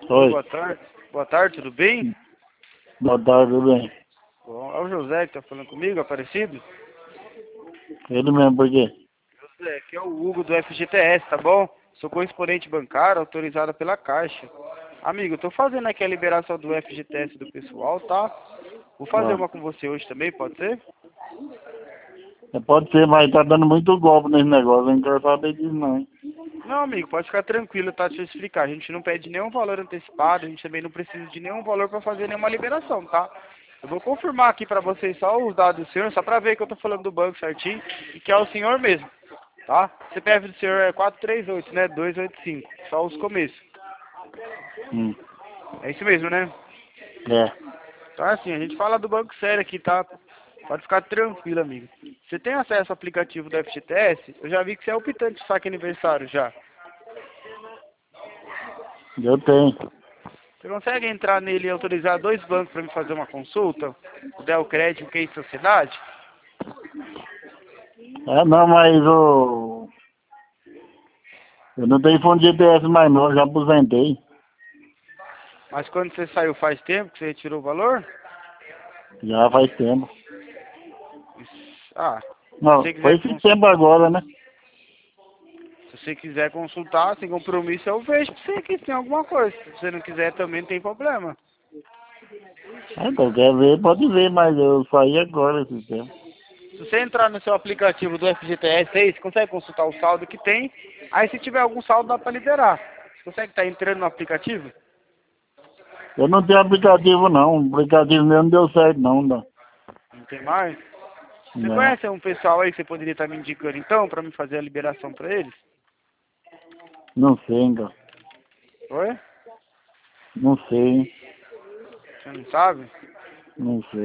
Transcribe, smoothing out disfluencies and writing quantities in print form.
Oi, Oi. boa tarde. Boa tarde, tudo bem? Boa tarde, tudo bem? Bom, é o José que tá falando comigo, Aparecido? Ele mesmo, por quê? José, aqui é o Hugo do FGTS, tá bom? Sou correspondente bancário autorizado pela Caixa. Amigo, eu tô fazendo aqui a liberação do FGTS do pessoal, tá? Vou fazer Ó, uma com você hoje também, pode ser? pode ser, mas tá dando muito golpe nesse negócio, eu não quero saber disso não, hein? Não, amigo, pode ficar tranquilo, tá? Deixa eu explicar. A gente não pede nenhum valor antecipado, a gente também não precisa de nenhum valor para fazer nenhuma liberação, tá? Eu vou confirmar aqui para vocês só os dados do senhor, só para ver que eu tô falando do banco certinho e que é o senhor mesmo, tá? CPF do senhor é 438, né? 285, só os começos. Hum. É isso mesmo, né? É. Então é assim, a gente fala do banco sério aqui, tá? Pode ficar tranquilo, amigo. Você tem acesso ao aplicativo do FGTS? Eu já vi que você é optante de saque aniversário já. Eu tenho. Você consegue entrar nele e autorizar dois bancos para me fazer uma consulta? O Del Crédito e o Case Sociedade? É, não, mas eu não tenho fundo de IPS mais não, já aposentei. Mas quando você saiu faz tempo que você retirou o valor? Já faz tempo. Ah, se Não, você foi quiser, esse tempo agora, né? se você quiser consultar, sem compromisso, eu vejo pra você aqui se tem alguma coisa. Se você não quiser também não tem problema. Então, quer ver, pode ver, mas eu saí agora esse tempo. Se você entrar no seu aplicativo do FGTS aí, você consegue consultar o saldo que tem. Aí se tiver algum saldo dá pra liberar. Você consegue estar entrando no aplicativo? Eu não tenho aplicativo não, o aplicativo meu não deu certo não. Não tem mais? Você Não, conhece um pessoal aí que você poderia estar me indicando então, pra me fazer a liberação pra eles? não sei, então. Oi? Não sei, Você não sabe? não sei.